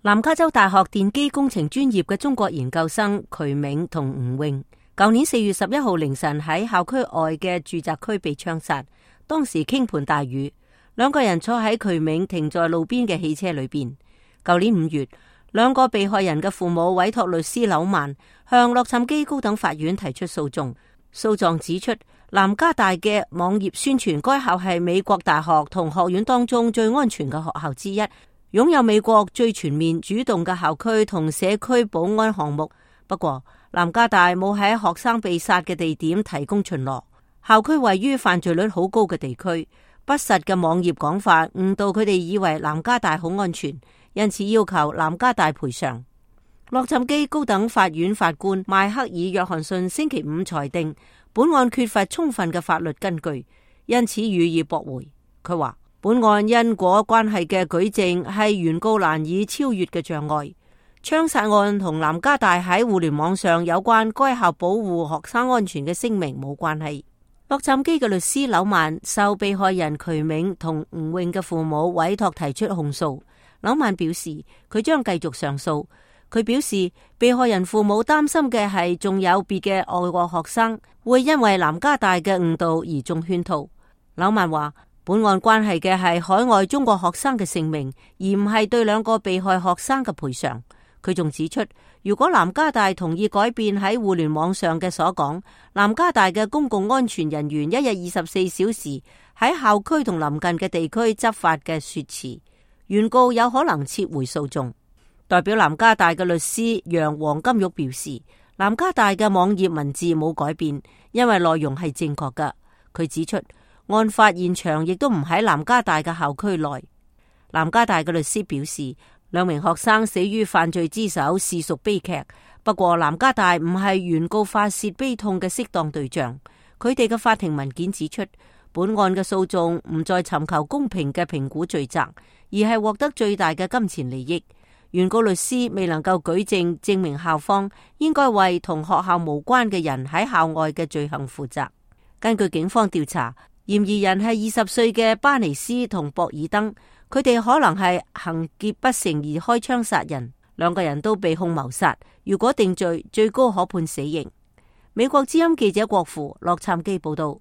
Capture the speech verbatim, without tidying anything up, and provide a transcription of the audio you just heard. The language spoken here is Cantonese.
南加州大學電機工程專業嘅中國研究生渠銘同吳詠，舊年四月十一號凌晨喺校區外嘅住宅區被槍殺，當時傾盆大雨，兩個人坐喺渠銘停在路邊嘅汽車裏邊。舊年五月，兩個被害人嘅父母委託律師柳曼向洛杉磯高等法院提出訴訟。訴狀指出，南加大嘅網頁宣傳該校係美國大學同學院當中最安全嘅學校之一，擁有美國最全面主動嘅校區同社區保安項目。不過，南加大冇喺學生被殺嘅地點提供巡邏，校區位於犯罪率好高嘅地區，不實嘅網頁講法誤導佢哋以為南加大好安全，因此要求南加大賠償。洛杉磯高等法院法官邁克爾約翰遜星期五裁定本案缺乏充分嘅法律根據，因此予以駁回。佢話本案因果關係嘅舉證係原告難以超越嘅障礙。槍殺案同南加大喺互聯網上有關該校保護學生安全嘅聲明冇關係。洛杉磯嘅律師柳曼受被害人渠銘同吳詠嘅父母委託提出控訴。柳曼表示佢將繼續上訴。佢表示被害人父母擔心嘅係仲有別嘅外國學生會因為南加大嘅誤導而中圈套。柳曼話本案關係嘅係海外中國學生嘅性命，而唔係對兩個被害學生嘅賠償。佢仲指出，如果南加大同意改變喺互聯網上嘅所講，南加大嘅公共安全人員一日二十四小時喺校區同鄰近嘅地區執法嘅說辭，原告有可能撤回訴訟。代表南加大嘅律師楊黃金玉表示，南加大嘅網頁文字冇改變，因為內容係正確㗎。佢指出，案發現場亦都唔喺南加大嘅校區內。南加大嘅律師表示，兩名學生死於犯罪之手是屬悲劇，不過南加大唔係原告發泄悲痛嘅適當對象。佢哋嘅法庭文件指出，本案嘅訴訟唔再尋求公平嘅評估罪責，而係獲得最大嘅金錢利益。原告律師未能夠舉證證明校方應該為同學校無關嘅人喺校外嘅罪行負責。根據警方調查，嫌疑人係二十歲嘅巴尼斯同博爾登，佢哋可能係行劫不成而開槍殺人，兩個人都被控謀殺。如果定罪，最高可判死刑。美國之音記者郭芙洛杉磯報道。